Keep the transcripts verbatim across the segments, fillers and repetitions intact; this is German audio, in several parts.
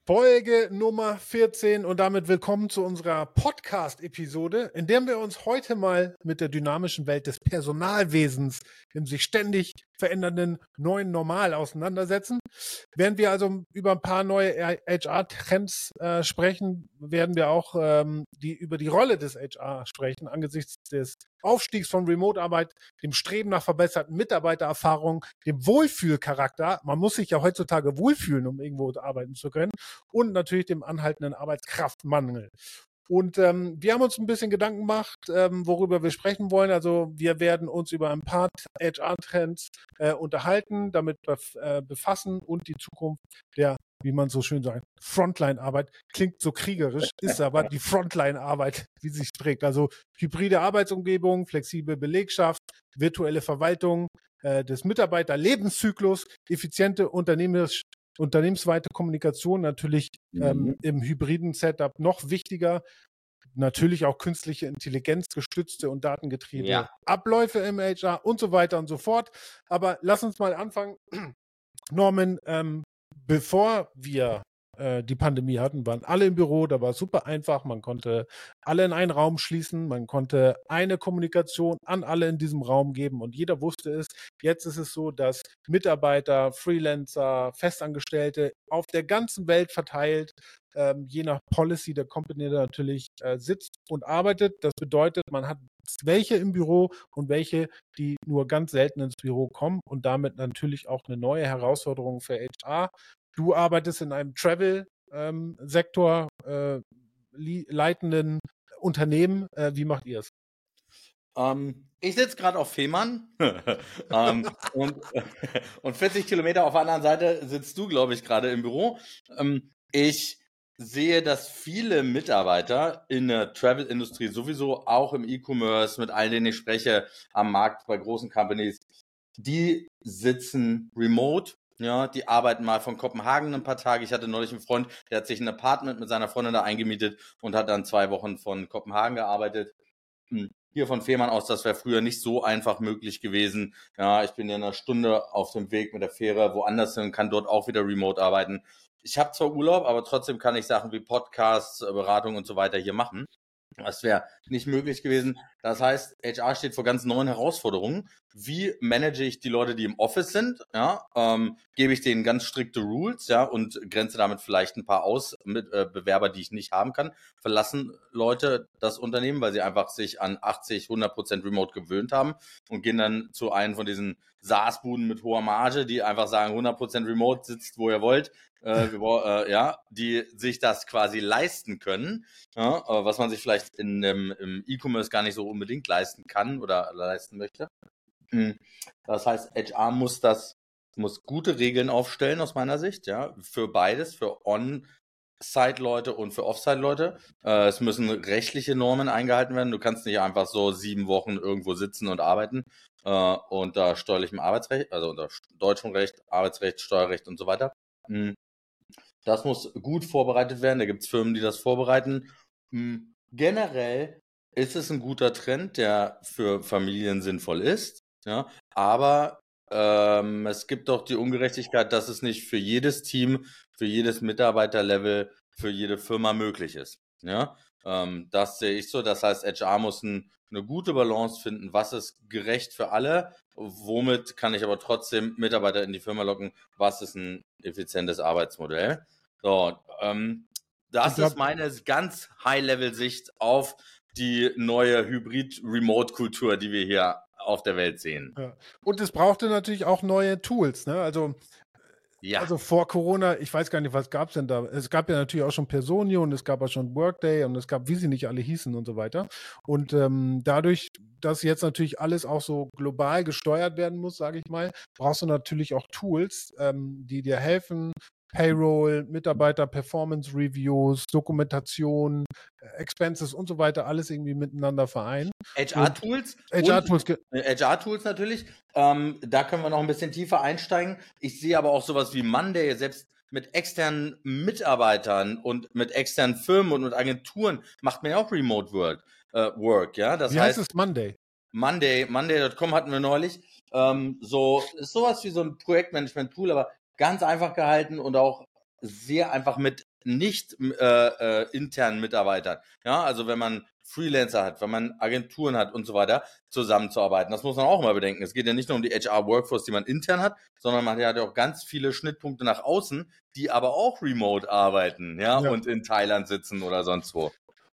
Folge Nummer vierzehn und damit willkommen zu unserer Podcast-Episode, in der wir uns heute mal mit der dynamischen Welt des Personalwesens im sich ständig verändernden neuen Normal auseinandersetzen. Während wir also über ein paar neue H R-Trends äh, sprechen, werden wir auch ähm, die, über die Rolle des H R sprechen, angesichts des Aufstiegs von Remote-Arbeit, dem Streben nach verbesserten Mitarbeitererfahrungen, dem Wohlfühlcharakter. Man muss sich ja heutzutage wohlfühlen, um irgendwo arbeiten zu können. Und natürlich dem anhaltenden Arbeitskraftmangel. Und ähm, wir haben uns ein bisschen Gedanken gemacht, ähm, worüber wir sprechen wollen. Also wir werden uns über ein paar H R-Trends äh, unterhalten, damit bef- äh, befassen und die Zukunft der, wie man so schön sagt, Frontline-Arbeit. Klingt so kriegerisch, ist aber die Frontline-Arbeit, wie sich trägt. Also hybride Arbeitsumgebung, flexible Belegschaft, virtuelle Verwaltung äh, des Mitarbeiterlebenszyklus, effiziente unternehmerisch unternehmensweite Kommunikation natürlich ähm, Mhm. im hybriden Setup noch wichtiger. Natürlich auch künstliche Intelligenz gestützte und datengetriebene Ja. Abläufe im H R und so weiter und so fort. Aber lass uns mal anfangen. Norman, ähm, bevor wir äh, die Pandemie hatten, waren alle im Büro, da war es super einfach, man konnte alle in einen Raum schließen, man konnte eine Kommunikation an alle in diesem Raum geben und jeder wusste es. Jetzt ist es so, dass Mitarbeiter, Freelancer, Festangestellte auf der ganzen Welt verteilt, ähm, je nach Policy der Company natürlich äh, sitzt und arbeitet. Das bedeutet, man hat welche im Büro und welche, die nur ganz selten ins Büro kommen und damit natürlich auch eine neue Herausforderung für H R. Du arbeitest in einem Travel-Sektor, ähm, äh, leitenden Unternehmen. Äh, wie macht ihr es? Ähm, ich sitze gerade auf Fehmarn ähm, und, und vierzig Kilometer auf der anderen Seite sitzt du, glaube ich, gerade im Büro. Ähm, ich sehe, dass viele Mitarbeiter in der Travel-Industrie sowieso, auch im E-Commerce, mit all denen ich spreche, am Markt bei großen Companies, die sitzen remote. Ja, die arbeiten mal von Kopenhagen ein paar Tage. Ich hatte neulich einen Freund, der hat sich ein Apartment mit seiner Freundin da eingemietet und hat dann zwei Wochen von Kopenhagen gearbeitet. Hm. Hier von Fehmarn aus, das wäre früher nicht so einfach möglich gewesen. Ja, ich bin ja eine Stunde auf dem Weg mit der Fähre woanders hin und kann dort auch wieder remote arbeiten. Ich habe zwar Urlaub, aber trotzdem kann ich Sachen wie Podcasts, Beratung und so weiter hier machen. Das wäre nicht möglich gewesen. Das heißt, H R steht vor ganz neuen Herausforderungen. Wie manage ich die Leute, die im Office sind? Ja, ähm, gebe ich denen ganz strikte Rules, ja, und grenze damit vielleicht ein paar aus mit äh, Bewerber, die ich nicht haben kann. Verlassen Leute das Unternehmen, weil sie einfach sich an achtzig, hundert Prozent Remote gewöhnt haben und gehen dann zu einem von diesen SaaS-Buden mit hoher Marge, die einfach sagen, hundert Prozent Remote, sitzt wo ihr wollt. Äh, wir, äh, ja, die sich das quasi leisten können. Ja, was man sich vielleicht in dem, im E-Commerce gar nicht so unbedingt leisten kann oder leisten möchte. Das heißt, H R muss das, muss gute Regeln aufstellen aus meiner Sicht, ja, für beides, für On-Site-Leute und für Off-Site-Leute. Äh, es müssen rechtliche Normen eingehalten werden. Du kannst nicht einfach so sieben Wochen irgendwo sitzen und arbeiten äh, unter steuerlichem Arbeitsrecht, also unter deutschem Recht, Arbeitsrecht, Steuerrecht und so weiter. Das muss gut vorbereitet werden. Da gibt es Firmen, die das vorbereiten. Generell ist es ein guter Trend, der für Familien sinnvoll ist. Ja, aber ähm, es gibt doch die Ungerechtigkeit, dass es nicht für jedes Team, für jedes Mitarbeiterlevel, für jede Firma möglich ist. Ja, ähm, das sehe ich so. Das heißt, H R muss ein, eine gute Balance finden. Was ist gerecht für alle? Womit kann ich aber trotzdem Mitarbeiter in die Firma locken? Was ist ein effizientes Arbeitsmodell? So, ähm, das glaub, ist meine ganz High-Level-Sicht auf die neue Hybrid-Remote-Kultur, die wir hier auf der Welt sehen. Ja. Und es brauchte natürlich auch neue Tools, ne? Also, ja. also vor Corona, ich weiß gar nicht, was gab es denn da? Es gab ja natürlich auch schon Personio und es gab auch schon Workday und es gab, wie sie nicht alle hießen und so weiter. Und ähm, dadurch, dass jetzt natürlich alles auch so global gesteuert werden muss, sage ich mal, brauchst du natürlich auch Tools, ähm, die dir helfen, Payroll, Mitarbeiter, Performance Reviews, Dokumentation, Expenses und so weiter, alles irgendwie miteinander vereinen. H R-Tools. H R-Tools. H R-Tools natürlich. Ähm, da können wir noch ein bisschen tiefer einsteigen. Ich sehe aber auch sowas wie Monday, selbst mit externen Mitarbeitern und mit externen Firmen und mit Agenturen macht man ja auch Remote Work. Äh, Work, ja. Das wie heißt, heißt es Monday? Monday, Monday Punkt com hatten wir neulich. Ähm, so ist sowas wie so ein Projektmanagement-Tool, aber ganz einfach gehalten und auch sehr einfach mit nicht äh, äh, internen Mitarbeitern, ja, also wenn man Freelancer hat, wenn man Agenturen hat und so weiter, zusammenzuarbeiten. Das muss man auch mal bedenken. Es geht ja nicht nur um die H R-Workforce, die man intern hat, sondern man hat ja auch ganz viele Schnittpunkte nach außen, die aber auch remote arbeiten, ja, Ja. und in Thailand sitzen oder sonst wo.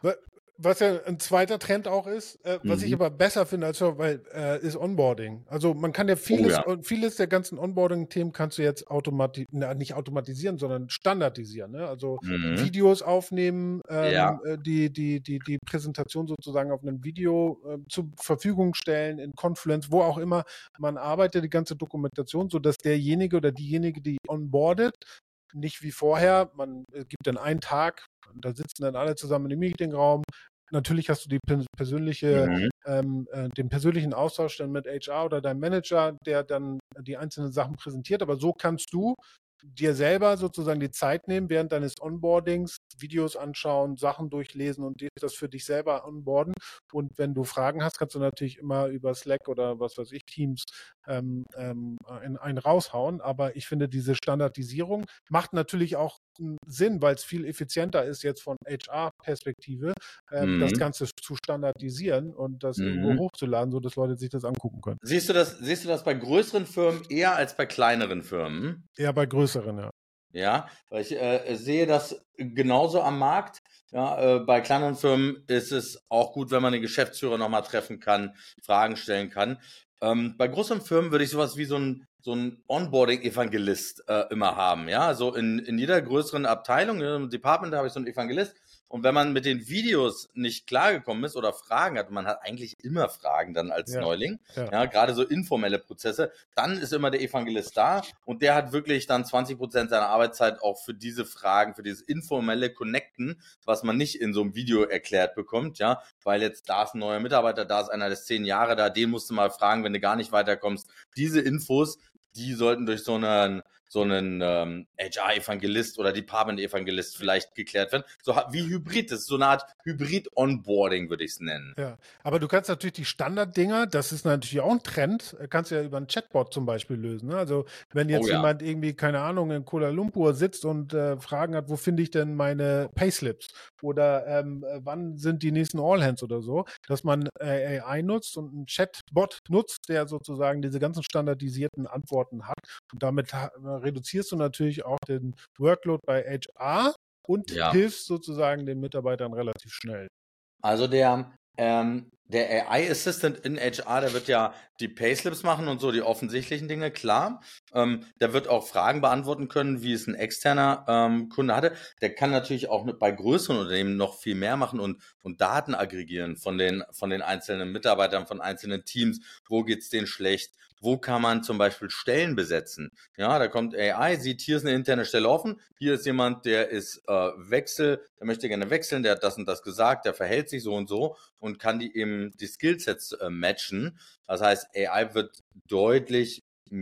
Was ja ein zweiter Trend auch ist, äh, was ich Mhm. aber besser finde als weil äh, ist Onboarding. Also man kann ja vieles, ja. und vieles der ganzen Onboarding-Themen kannst du jetzt automatisieren, nicht automatisieren, sondern standardisieren. Ne? Also Mhm. Videos aufnehmen, ähm, Ja. äh, die, die, die, die Präsentation sozusagen auf einem Video äh, zur Verfügung stellen, in Confluence, wo auch immer. Man arbeitet die ganze Dokumentation, sodass derjenige oder diejenige, die onboardet, nicht wie vorher, man äh, gibt dann einen Tag, da sitzen dann alle zusammen im Meetingraum. Natürlich hast du die per- persönliche, Mhm. ähm, äh, den persönlichen Austausch dann mit H R oder deinem Manager, der dann die einzelnen Sachen präsentiert. Aber so kannst du dir selber sozusagen die Zeit nehmen, während deines Onboardings, Videos anschauen, Sachen durchlesen und dir das für dich selber onboarden. Und wenn du Fragen hast, kannst du natürlich immer über Slack oder was weiß ich, Teams ähm, ähm, einen, einen raushauen. Aber ich finde, diese Standardisierung macht natürlich auch einen Sinn, weil es viel effizienter ist, jetzt von H R-Perspektive, ähm, das Mhm. Ganze zu standardisieren und das irgendwo Mhm. hochzuladen, sodass Leute sich das angucken können. Siehst du das, siehst du das bei größeren Firmen eher als bei kleineren Firmen? Eher bei größeren, ja. Ja, weil ich äh, sehe das genauso am Markt. Ja, äh, bei kleineren Firmen ist es auch gut, wenn man den Geschäftsführer nochmal treffen kann, Fragen stellen kann. Ähm, bei größeren Firmen würde ich sowas wie so ein, so ein Onboarding-Evangelist äh, immer haben. Ja, also in, in jeder größeren Abteilung, im Department habe ich so einen Evangelist. Und wenn man mit den Videos nicht klargekommen ist oder Fragen hat, man hat eigentlich immer Fragen dann als Ja, Neuling, ja. ja, gerade so informelle Prozesse, dann ist immer der Evangelist da und der hat wirklich dann zwanzig Prozent seiner Arbeitszeit auch für diese Fragen, für dieses informelle Connecten, was man nicht in so einem Video erklärt bekommt, ja, weil jetzt da ist ein neuer Mitarbeiter, da ist einer, der ist zehn Jahre da, den musst du mal fragen, wenn du gar nicht weiterkommst. Diese Infos, die sollten durch so einen so einen ähm, H R-Evangelist oder Department-Evangelist vielleicht geklärt werden. So wie Hybrid, das ist so eine Art Hybrid-Onboarding, würde ich es nennen. Ja, aber du kannst natürlich die Standarddinger, das ist natürlich auch ein Trend, äh, kannst du ja über einen Chatbot zum Beispiel lösen. Ne? Also wenn jetzt Oh ja. jemand irgendwie, keine Ahnung, in Kuala Lumpur sitzt und äh, Fragen hat, wo finde ich denn meine Payslips oder ähm, äh, wann sind die nächsten All-Hands oder so, dass man äh, A I nutzt und einen Chatbot nutzt, der sozusagen diese ganzen standardisierten Antworten hat. Und damit ha- reduzierst du natürlich auch den Workload bei H R und Ja. hilfst sozusagen den Mitarbeitern relativ schnell. Also der, ähm, der A I-Assistant in H R, der wird ja die Payslips machen und so, die offensichtlichen Dinge, klar. Ähm, der wird auch Fragen beantworten können, wie es ein externer ähm, Kunde hatte. Der kann natürlich auch mit, bei größeren Unternehmen noch viel mehr machen und, und Daten aggregieren von den, von den einzelnen Mitarbeitern, von einzelnen Teams. Wo geht's denen schlecht? Wo kann man zum Beispiel Stellen besetzen? Ja, da kommt A I, sieht, hier ist eine interne Stelle offen, hier ist jemand, der ist äh, Wechsel, der möchte gerne wechseln, der hat das und das gesagt, der verhält sich so und so und kann die eben die Skillsets äh, matchen. Das heißt, A I wird deutlich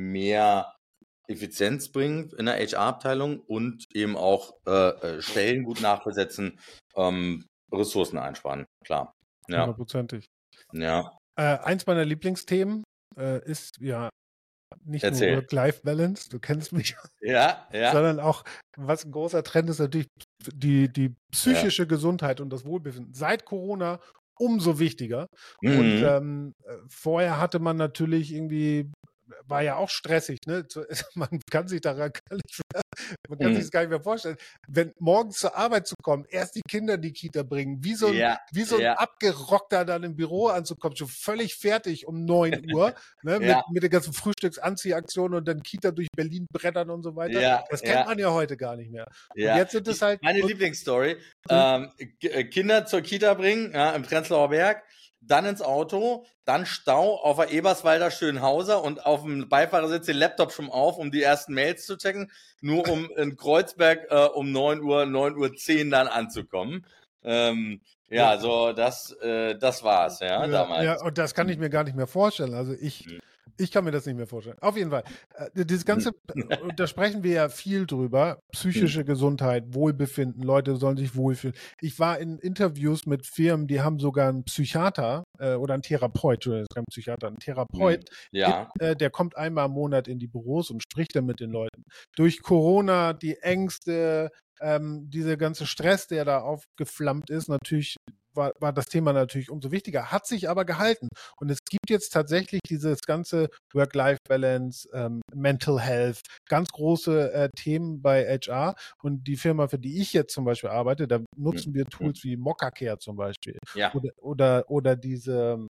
mehr Effizienz bringen in der H R-Abteilung und eben auch äh, Stellen gut nachbesetzen, ähm, Ressourcen einsparen, klar. Ja. Hundertprozentig. Ja. Äh, eins meiner Lieblingsthemen äh, ist ja nicht Erzähl. nur Work-Life-Balance, du kennst mich, Ja, ja. sondern auch, was ein großer Trend ist, natürlich die, die psychische Gesundheit und das Wohlbefinden. Seit Corona umso wichtiger. Mhm. Und ähm, äh, vorher hatte man natürlich irgendwie, war ja auch stressig, ne? Zu- Man kann sich daran gar nicht mehr, man kann Mhm. sich das gar nicht mehr vorstellen. Wenn morgens zur Arbeit zu kommen, erst die Kinder in die Kita bringen, wie so ein, Ja, wie so ein ja. Abgerockter dann im Büro anzukommen, schon völlig fertig um neun Uhr, ne? Ja. mit, mit der ganzen Frühstücksanziehaktion und dann Kita durch Berlin brettern und so weiter. Ja, Das kennt ja. man ja heute gar nicht mehr. Und Ja, jetzt sind es halt. meine Lieblingsstory, ähm, K- äh, Kinder zur Kita bringen, ja, im Prenzlauer Berg, dann ins Auto, dann Stau auf der Eberswalder Schönhauser und auf dem Beifahrersitz den Laptop schon auf, um die ersten Mails zu checken, nur um in Kreuzberg äh, um neun Uhr, neun Uhr zehn dann anzukommen. Ähm, ja, Ja. so das, äh, das war's, ja, Ja, damals. ja, und das kann ich mir gar nicht mehr vorstellen. Also ich, Mhm. ich kann mir das nicht mehr vorstellen. Auf jeden Fall. Äh, dieses ganze, und da sprechen wir ja viel drüber. Psychische Gesundheit, Wohlbefinden, Leute sollen sich wohlfühlen. Ich war in Interviews mit Firmen, die haben sogar einen Psychiater äh, oder einen Therapeut, Entschuldigung, kein Psychiater, einen Therapeut, Ja. in, äh, der kommt einmal im Monat in die Büros und spricht dann mit den Leuten. Durch Corona, die Ängste, ähm, dieser ganze Stress, der da aufgeflammt ist, natürlich war, war das Thema natürlich umso wichtiger, hat sich aber gehalten. Und es gibt jetzt tatsächlich dieses ganze Work-Life-Balance, ähm, Mental Health, ganz große äh, Themen bei H R. Und die Firma, für die ich jetzt zum Beispiel arbeite, da nutzen wir Mhm. Tools wie Mockacare zum Beispiel. Ja. Oder, oder, oder diese,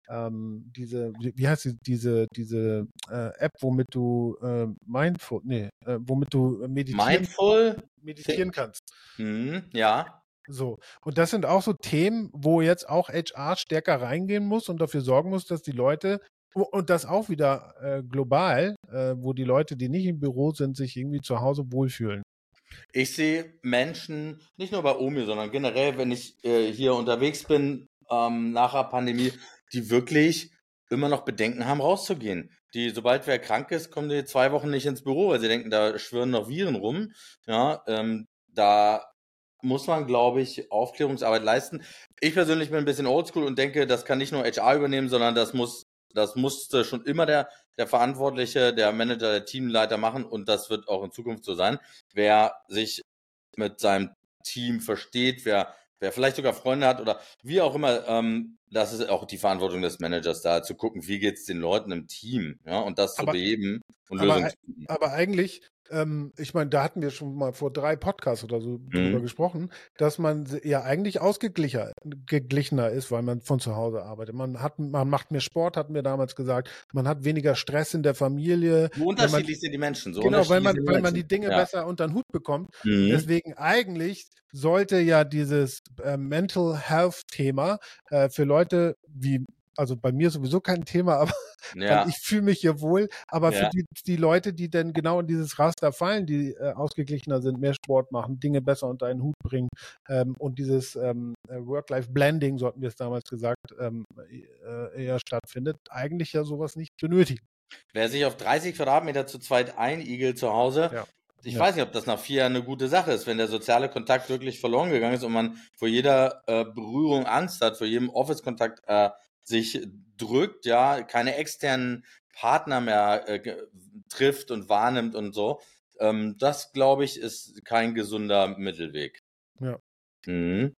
ähm, diese, wie, wie heißt die, diese, diese äh, App, womit du äh, Mindful, nee, äh, womit du meditieren, Mindful? meditieren kannst. Mhm, ja. So. Und das sind auch so Themen, wo jetzt auch H R stärker reingehen muss und dafür sorgen muss, dass die Leute, u- und das auch wieder äh, global, äh, wo die Leute, die nicht im Büro sind, sich irgendwie zu Hause wohlfühlen. Ich sehe Menschen, nicht nur bei Omi, sondern generell, wenn ich äh, hier unterwegs bin, ähm, nach der Pandemie, die wirklich immer noch Bedenken haben, rauszugehen. Die, sobald wer krank ist, kommen die zwei Wochen nicht ins Büro, weil sie denken, da schwirren noch Viren rum. Ja, ähm, da muss man, glaube ich, Aufklärungsarbeit leisten. Ich persönlich bin ein bisschen oldschool und denke, das kann nicht nur H R übernehmen, sondern das muss, das musste schon immer der, der Verantwortliche, der Manager, der Teamleiter machen und das wird auch in Zukunft so sein. Wer sich mit seinem Team versteht, wer, wer vielleicht sogar Freunde hat oder wie auch immer, ähm, das ist auch die Verantwortung des Managers, da zu gucken, wie geht's den Leuten im Team, ja, und das zu Aber, beheben und aber, Lösungen ei- zu finden. aber eigentlich, ähm, ich meine, da hatten wir schon mal vor drei Podcasts oder so drüber Mhm. gesprochen, dass man se- ja eigentlich ausgeglichener geglichener ist, weil man von zu Hause arbeitet. Man hat, man macht mehr Sport, hatten wir damals gesagt. Man hat weniger Stress in der Familie, So weil man unterschiedlich sind die Menschen, so genau, weil unterschiedlich man, sind die weil man die Menschen. Dinge Ja. besser unter den Hut bekommt. Mhm. Deswegen eigentlich sollte ja dieses äh, Mental Health Thema äh, für Leute wie, also bei mir sowieso kein Thema, aber weil ich Ja, fühle mich hier wohl, aber für ja. die, die Leute, die dann genau in dieses Raster fallen, die äh, ausgeglichener sind, mehr Sport machen, Dinge besser unter einen Hut bringen ähm, und dieses ähm, äh, Work-Life-Blending, so hatten wir es damals gesagt, ähm, äh, eher stattfindet, eigentlich ja sowas nicht benötigen. Wer sich auf dreißig Quadratmeter zu zweit einigelt zu Hause, Ja. ich Ja. weiß nicht, ob das nach vier Jahren eine gute Sache ist, wenn der soziale Kontakt wirklich verloren gegangen ist und man vor jeder äh, Berührung Angst hat, vor jedem Office-Kontakt äh, sich drückt, ja, keine externen Partner mehr äh, ge- trifft und wahrnimmt und so. Ähm, das, glaube ich, ist kein gesunder Mittelweg. Ja. Mhm.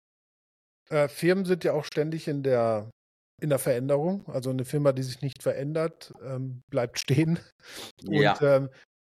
Äh, Firmen sind ja auch ständig in der, in der Veränderung. Also eine Firma, die sich nicht verändert, ähm, bleibt stehen. Und Ja. ähm,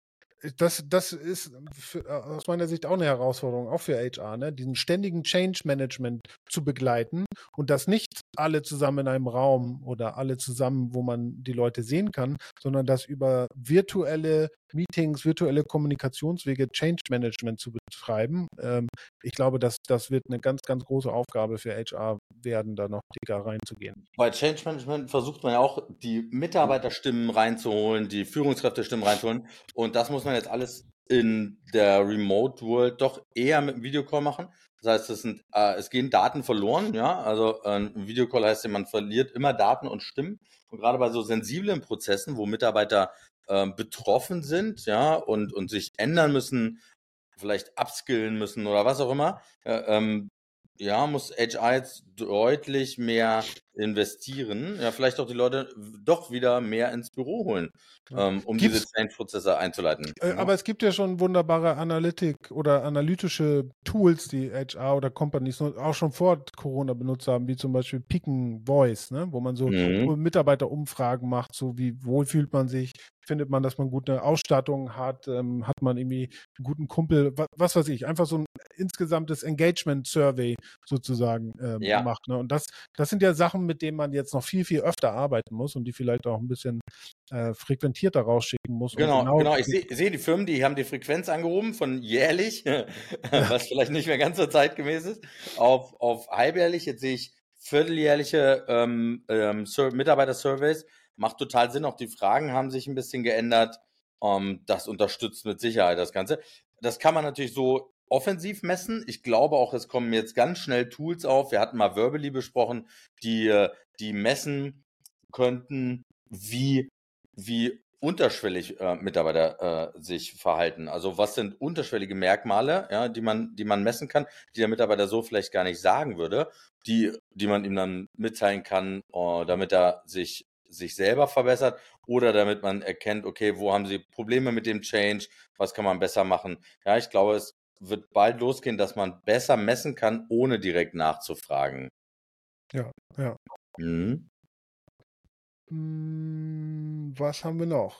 das, das ist für, aus meiner Sicht auch eine Herausforderung, auch für H R, ne? Diesen ständigen Change Management zu begleiten und das nicht alle zusammen in einem Raum oder alle zusammen, wo man die Leute sehen kann, sondern das über virtuelle Meetings, virtuelle Kommunikationswege Change Management zu betreiben. Ähm, ich glaube, dass das wird eine ganz, ganz große Aufgabe für H R werden, da noch dicker reinzugehen. Bei Change Management versucht man ja auch, die Mitarbeiterstimmen reinzuholen, die Führungskräftestimmen reinzuholen. Und das muss man jetzt alles in der Remote World doch eher mit einem Videocall machen. Das heißt, es, sind, äh, es gehen Daten verloren, ja. Also äh, ein Videocall heißt ja, man verliert immer Daten und Stimmen. Und gerade bei so sensiblen Prozessen, wo Mitarbeiter äh, betroffen sind, ja, und, und sich ändern müssen, vielleicht upskillen müssen oder was auch immer, äh, ähm, ja, muss H R jetzt deutlich mehr investieren. Ja, vielleicht auch die Leute w- doch wieder mehr ins Büro holen, Ja. ähm, um diese Gibt's Change-Prozesse einzuleiten. Äh, Ja. Aber es gibt ja schon wunderbare Analytik oder analytische Tools, die H R oder Companies noch- auch schon vor Corona benutzt haben, wie zum Beispiel Peaking Voice, ne? Wo man so Mhm. Mitarbeiterumfragen macht, so wie wohl fühlt man sich, findet man, dass man gute Ausstattung hat, ähm, hat man irgendwie einen guten Kumpel, wa was weiß ich, einfach so ein insgesamtes Engagement-Survey sozusagen ähm, Ja, macht. Ne? Und das, das sind ja Sachen, mit denen man jetzt noch viel, viel öfter arbeiten muss und die vielleicht auch ein bisschen äh, frequentierter rausschicken muss, um genau, genau genau. Ich sehe seh die Firmen, die haben die Frequenz angehoben von jährlich, ja, was vielleicht nicht mehr ganz so zeitgemäß ist, auf, auf halbjährlich. Jetzt sehe ich vierteljährliche ähm, ähm, Sur Mitarbeiter-Surveys. Macht total Sinn. Auch die Fragen haben sich ein bisschen geändert. Ähm, das unterstützt mit Sicherheit das Ganze. Das kann man natürlich so offensiv messen. Ich glaube auch, es kommen jetzt ganz schnell Tools auf. Wir hatten mal Verbally besprochen, die, äh, die messen könnten, wie, wie unterschwellig äh, Mitarbeiter äh, sich verhalten. Also was sind unterschwellige Merkmale, ja, die man, die man messen kann, die der Mitarbeiter so vielleicht gar nicht sagen würde, die, die man ihm dann mitteilen kann, äh, damit er sich sich selber verbessert oder damit man erkennt, okay, wo haben sie Probleme mit dem Change, was kann man besser machen. Ja, ich glaube, es wird bald losgehen, dass man besser messen kann, ohne direkt nachzufragen. Ja, ja. Mhm. Hm, was haben wir noch?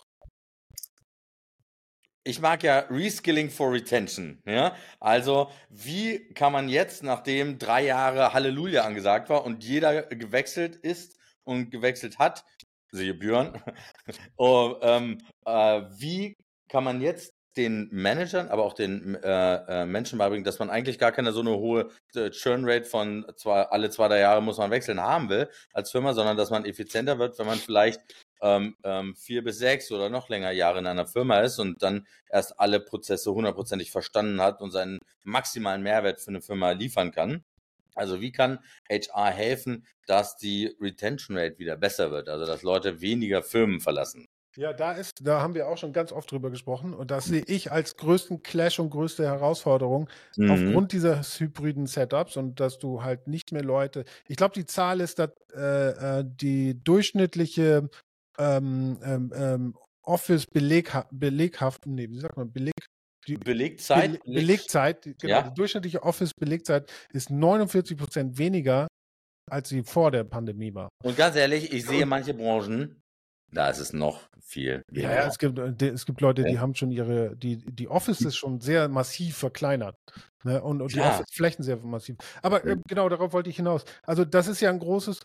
Ich mag ja Reskilling for Retention. Ja? Also, wie kann man jetzt, nachdem drei Jahre Halleluja angesagt war und jeder gewechselt ist und gewechselt hat, siehe Björn, oh, ähm, äh, wie kann man jetzt den Managern, aber auch den äh, äh, Menschen beibringen, dass man eigentlich gar keine so eine hohe äh, Churn-Rate von zwei, alle zwei, drei Jahre muss man wechseln haben will als Firma, sondern dass man effizienter wird, wenn man vielleicht ähm, ähm, vier bis sechs oder noch länger Jahre in einer Firma ist und dann erst alle Prozesse hundertprozentig verstanden hat und seinen maximalen Mehrwert für eine Firma liefern kann. Also wie kann H R helfen, dass die Retention Rate wieder besser wird, also dass Leute weniger Firmen verlassen? Ja, da ist, da haben wir auch schon ganz oft drüber gesprochen und das sehe ich als größten Clash und größte Herausforderung Mhm. aufgrund dieses hybriden Setups und dass du halt nicht mehr Leute, ich glaube, die Zahl ist, dass äh, äh, die durchschnittliche ähm, ähm, ähm, Office-Belegha Beleghaften, nee, wie sagt man, Beleg, die Belegzeit, Bele Belegzeit, genau, ja. die durchschnittliche Office-Belegzeit ist neunundvierzig Prozent weniger, als sie vor der Pandemie war. Und ganz ehrlich, ich sehe Und manche Branchen, da ist es noch viel ja, ja, weniger. es gibt, äh, de- es gibt Leute, Ja. die haben schon ihre, die, die Offices schon sehr massiv verkleinert. Ne? Und, und die Klar. Office-Flächen sehr massiv. Aber äh, Mhm. genau, darauf wollte ich hinaus. Also das ist ja ein großes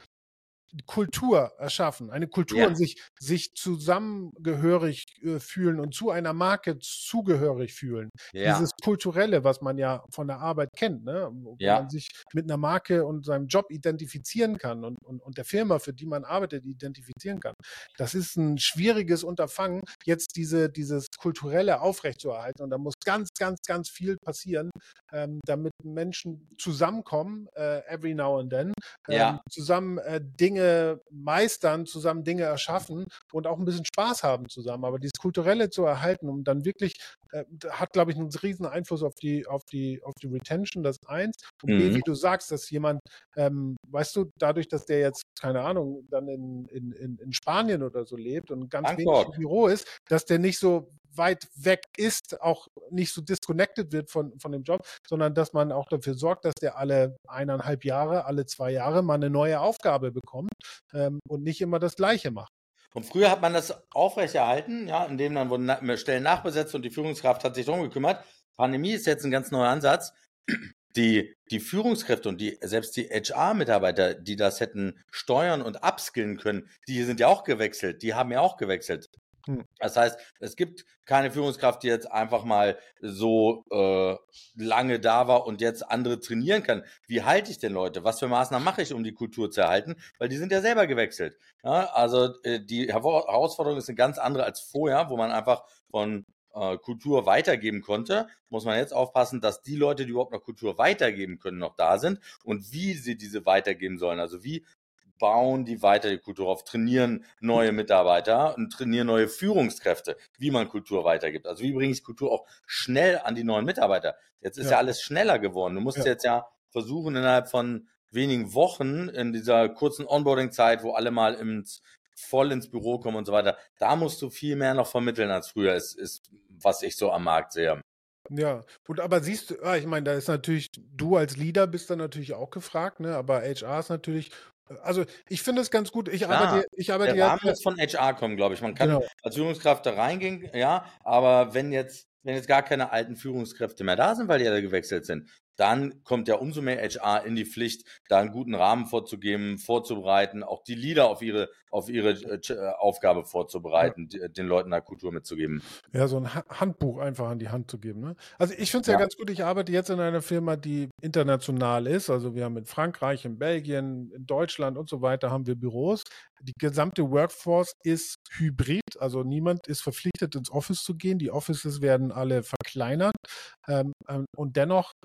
Kultur erschaffen, eine Kultur Ja. und sich, sich zusammengehörig äh, fühlen und zu einer Marke zugehörig fühlen. Ja. Dieses Kulturelle, was man ja von der Arbeit kennt, ne? Wo Ja. man sich mit einer Marke und seinem Job identifizieren kann und, und, und der Firma, für die man arbeitet, identifizieren kann. Das ist ein schwieriges Unterfangen, jetzt diese, dieses Kulturelle aufrechtzuerhalten. Und da muss ganz, ganz, ganz viel passieren, ähm, damit Menschen zusammenkommen, äh, every now and then, ähm, Ja. zusammen äh, Dinge meistern, zusammen Dinge erschaffen und auch ein bisschen Spaß haben zusammen. Aber dieses Kulturelle zu erhalten, um dann wirklich, äh, hat, glaube ich, einen riesen Einfluss auf die, auf die, auf die Retention, das eins. Und B, Mhm. wie du sagst, dass jemand, ähm, weißt du, dadurch, dass der jetzt, keine Ahnung, dann in, in, in, in Spanien oder so lebt und ganz wenig Bangkok. im Büro ist, dass der nicht so weit weg ist, auch nicht so disconnected wird von, von dem Job, sondern dass man auch dafür sorgt, dass der alle eineinhalb Jahre, alle zwei Jahre mal eine neue Aufgabe bekommt ähm, und nicht immer das Gleiche macht. Und früher hat man das aufrechterhalten, ja, indem dann wurden Na- Stellen nachbesetzt und die Führungskraft hat sich darum gekümmert. Pandemie ist jetzt ein ganz neuer Ansatz. Die, die Führungskräfte und die, selbst die H R-Mitarbeiter, die das hätten steuern und upskillen können, die sind ja auch gewechselt, die haben ja auch gewechselt. Hm. Das heißt, es gibt keine Führungskraft, die jetzt einfach mal so äh, lange da war und jetzt andere trainieren kann. Wie halte ich denn Leute? Was für Maßnahmen mache ich, um die Kultur zu erhalten? Weil die sind ja selber gewechselt. Ja, also äh, die Herausforderung ist eine ganz andere als vorher, wo man einfach von äh, Kultur weitergeben konnte. Muss man jetzt aufpassen, dass die Leute, die überhaupt noch Kultur weitergeben können, noch da sind und wie sie diese weitergeben sollen. Also wie bauen die weiter die Kultur auf, trainieren neue Mitarbeiter und trainieren neue Führungskräfte, wie man Kultur weitergibt. Also wie bringe ich Kultur auch schnell an die neuen Mitarbeiter? Jetzt ist ja, Ja. alles schneller geworden. Du musst Ja. jetzt ja versuchen, innerhalb von wenigen Wochen in dieser kurzen Onboarding-Zeit, wo alle mal ins, voll ins Büro kommen und so weiter, da musst du viel mehr noch vermitteln als früher, ist, ist was ich so am Markt sehe. Ja, und aber siehst du, ah, ich meine, da ist natürlich, du als Leader bist dann natürlich auch gefragt, ne? Aber H R ist natürlich, also ich finde es ganz gut. Ich Klar, arbeite, ich arbeite der ja, Rahmen muss von H R kommen, glaube ich. Man kann genau. als Führungskraft da reingehen, ja, aber wenn jetzt, wenn jetzt gar keine alten Führungskräfte mehr da sind, weil die alle gewechselt sind, dann kommt ja umso mehr H R in die Pflicht, da einen guten Rahmen vorzugeben, vorzubereiten, auch die Leader auf ihre, auf ihre äh, Aufgabe vorzubereiten, ja. Den Leuten da Kultur mitzugeben. Ja, so ein Ha- Handbuch einfach an die Hand zu geben. Ne? Also ich finde es ja. Ja. ganz gut, ich arbeite jetzt in einer Firma, die international ist. Also wir haben in Frankreich, in Belgien, in Deutschland und so weiter haben wir Büros. Die gesamte Workforce ist hybrid, also niemand ist verpflichtet, ins Office zu gehen. Die Offices werden alle verkleinert. Ähm, ähm, und dennoch ist es so,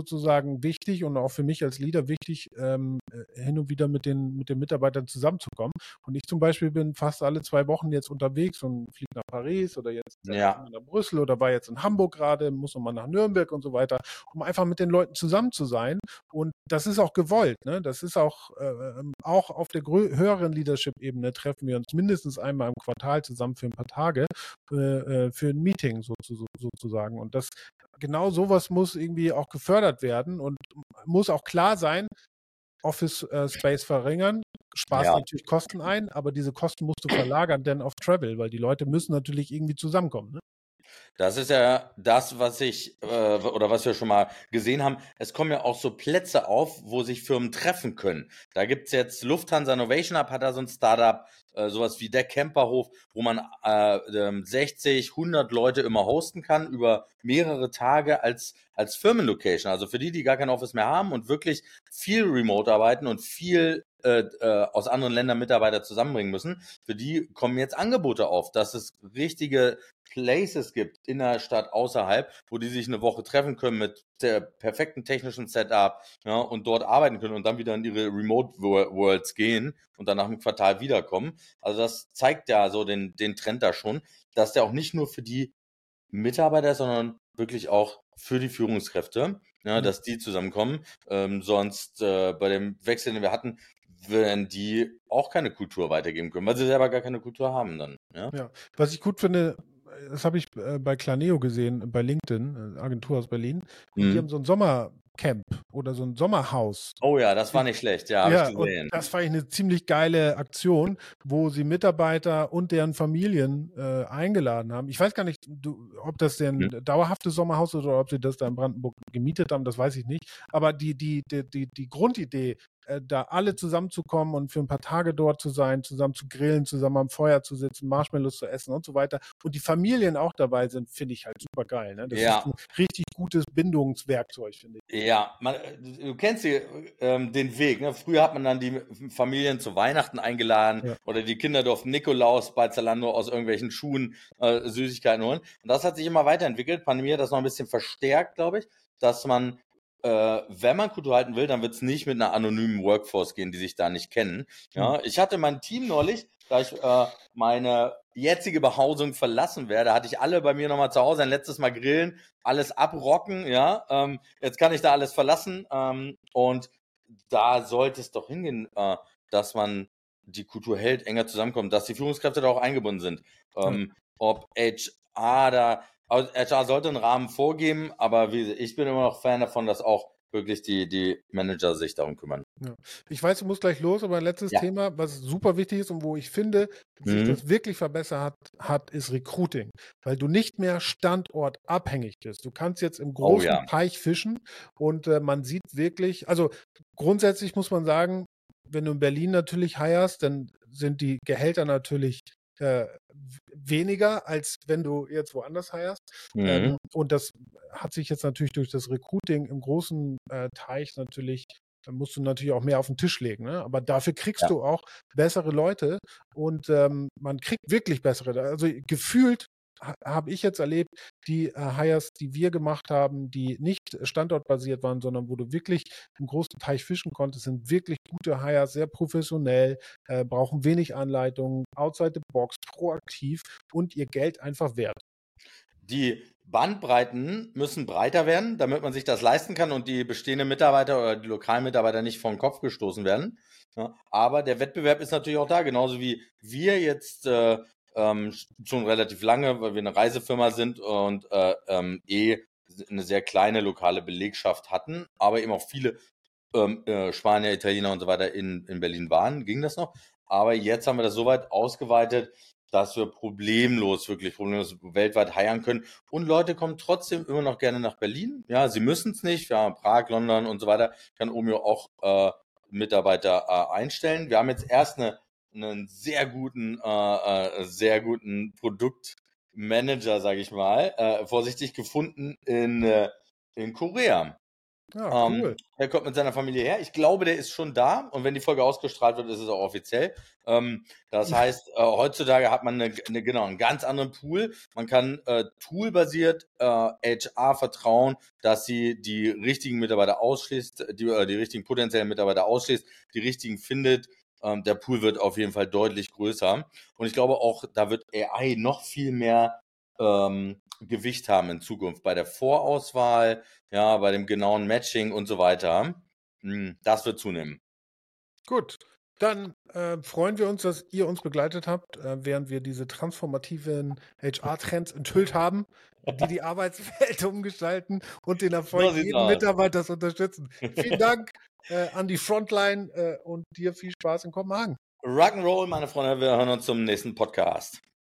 sozusagen wichtig und auch für mich als Leader wichtig, ähm, äh, hin und wieder mit den, mit den Mitarbeitern zusammenzukommen. Und ich zum Beispiel bin fast alle zwei Wochen jetzt unterwegs und fliege nach Paris oder jetzt äh, Ja, nach Brüssel oder war jetzt in Hamburg gerade, muss nochmal nach Nürnberg und so weiter, um einfach mit den Leuten zusammen zu sein. Und das ist auch gewollt. Ne? Das ist auch, äh, ähm, auch auf der grö- höheren Leadership-Ebene treffen wir uns mindestens einmal im Quartal zusammen für ein paar Tage äh, äh, für ein Meeting so, so, sozusagen. Und das genau sowas muss irgendwie auch gefördert werden und muss auch klar sein, Office äh, Space verringern, sparst ja. natürlich Kosten ein, aber diese Kosten musst du verlagern denn auf Travel, weil die Leute müssen natürlich irgendwie zusammenkommen. Ne? Das ist ja das, was ich äh, oder was wir schon mal gesehen haben. Es kommen ja auch so Plätze auf, wo sich Firmen treffen können. Da gibt's jetzt Lufthansa Innovation Hub, hat da so ein Startup, äh, sowas wie der Camperhof, wo man äh, ähm, sechzig, hundert Leute immer hosten kann über mehrere Tage als als Firmenlocation. Also für die, die gar kein Office mehr haben und wirklich viel Remote arbeiten und viel äh, äh, aus anderen Ländern Mitarbeiter zusammenbringen müssen, für die kommen jetzt Angebote auf, dass es richtige Places gibt in der Stadt außerhalb, wo die sich eine Woche treffen können mit der perfekten technischen Setup, ja, und dort arbeiten können und dann wieder in ihre Remote Worlds gehen und dann nach einem Quartal wiederkommen. Also das zeigt ja so den, den Trend da schon, dass der auch nicht nur für die Mitarbeiter ist, sondern wirklich auch für die Führungskräfte, ja, Ja. dass die zusammenkommen. Ähm, sonst äh, bei dem Wechsel, den wir hatten, werden die auch keine Kultur weitergeben können, weil sie selber gar keine Kultur haben dann. Ja. Ja, was ich gut finde, das habe ich äh, bei Planeo gesehen, bei LinkedIn, äh, Agentur aus Berlin. Und die haben Mhm. so ein Sommercamp oder so ein Sommerhaus. Oh ja, das war nicht schlecht, ja, habe ich Ja, und gesehen. das fand ich eine ziemlich geile Aktion, wo sie Mitarbeiter und deren Familien äh, eingeladen haben. Ich weiß gar nicht, du, ob das denn Mhm. dauerhaftes Sommerhaus ist oder ob sie das da in Brandenburg gemietet haben, das weiß ich nicht. Aber die, die, die, die, die Grundidee, äh, da alle zusammenzukommen und für ein paar Tage dort zu sein, zusammen zu grillen, zusammen am Feuer zu sitzen, Marshmallows zu essen und so weiter. Und die Familien auch dabei sind, finde ich halt super geil. Ne? Das ist Ja, ein richtig gutes Bindungswerkzeug, finde ich. ja, man, äh, du kennst die, ähm, den Weg. Ne? Früher hat man dann die Familien zu Weihnachten eingeladen Ja. oder die Kinder durften Nikolaus bei Zalando aus irgendwelchen Schuhen äh, Süßigkeiten holen. Und das hat sich immer weiterentwickelt. Pandemie hat das noch ein bisschen verstärkt, glaube ich, dass man, äh, wenn man Kultur halten will, dann wird es nicht mit einer anonymen Workforce gehen, die sich da nicht kennen. Ja, ich hatte mein Team neulich, da ich äh, meine jetzige Behausung verlassen werde, hatte ich alle bei mir nochmal zu Hause ein letztes Mal grillen, alles abrocken, ja. Ähm, jetzt kann ich da alles verlassen ähm, und da sollte es doch hingehen, äh, dass man die Kultur hält, enger zusammenkommt, dass die Führungskräfte da auch eingebunden sind. Ja. Ähm, ob H R da, also H R sollte einen Rahmen vorgeben, aber wie, ich bin immer noch Fan davon, dass auch wirklich die, die Manager sich darum kümmern. Ja. Ich weiß, du musst gleich los, aber ein letztes Ja. Thema, was super wichtig ist und wo ich finde, dass sich Mhm. das wirklich verbessert hat, hat, ist Recruiting. Weil du nicht mehr standortabhängig bist. Du kannst jetzt im Oh großen ja. Teich fischen und äh, man sieht wirklich, also grundsätzlich muss man sagen, wenn du in Berlin natürlich heierst, dann sind die Gehälter natürlich äh, w- weniger, als wenn du jetzt woanders heierst. Mhm. Ähm, und das hat sich jetzt natürlich durch das Recruiting im großen äh, Teich natürlich dann musst du natürlich auch mehr auf den Tisch legen. Ne? Aber dafür kriegst Ja. du auch bessere Leute und ähm, man kriegt wirklich bessere. Also gefühlt ha habe ich jetzt erlebt, die äh, Hires, die wir gemacht haben, die nicht standortbasiert waren, sondern wo du wirklich im großen Teich fischen konntest, sind wirklich gute Hires, sehr professionell, äh, brauchen wenig Anleitung, outside the box, proaktiv und ihr Geld einfach wert. Die Bandbreiten müssen breiter werden, damit man sich das leisten kann und die bestehenden Mitarbeiter oder die lokalen Mitarbeiter nicht vor den Kopf gestoßen werden. Ja, aber der Wettbewerb ist natürlich auch da, genauso wie wir jetzt äh, ähm, schon relativ lange, weil wir eine Reisefirma sind und äh, ähm, eh eine sehr kleine lokale Belegschaft hatten, aber eben auch viele ähm, äh, Spanier, Italiener und so weiter in, in Berlin waren, ging das noch. Aber jetzt haben wir das so weit ausgeweitet, dass wir problemlos, wirklich problemlos weltweit heiern können. Und Leute kommen trotzdem immer noch gerne nach Berlin. Ja, sie müssen es nicht. Wir haben Prag, London und so weiter. Kann Omio auch äh, Mitarbeiter äh, einstellen. Wir haben jetzt erst eine, einen sehr guten, äh, äh, sehr guten Produktmanager, sage ich mal, äh, vorsichtig gefunden in, äh, in Korea. Ja, Ähm, cool. er kommt mit seiner Familie her. Ich glaube, der ist schon da. Und wenn die Folge ausgestrahlt wird, ist es auch offiziell. Ähm, das heißt, äh, heutzutage hat man eine, eine, genau, einen ganz anderen Pool. Man kann äh, toolbasiert äh, H R vertrauen, dass sie die richtigen Mitarbeiter ausschließt, die, äh, die richtigen potenziellen Mitarbeiter ausschließt, die richtigen findet. Ähm, der Pool wird auf jeden Fall deutlich größer. Und ich glaube auch, da wird A I noch viel mehr ähm, Gewicht haben in Zukunft bei der Vorauswahl, ja, bei dem genauen Matching und so weiter. Hm, Das wird zunehmen. Gut, dann äh, freuen wir uns, dass ihr uns begleitet habt, äh, während wir diese transformativen H R-Trends enthüllt haben, die die Arbeitswelt umgestalten und den Erfolg So sieht's jeden aus. Mitarbeiters unterstützen. Vielen Dank äh, an die Frontline äh, und dir viel Spaß in Kopenhagen. Rock'n'Roll, meine Freunde, wir hören uns zum nächsten Podcast.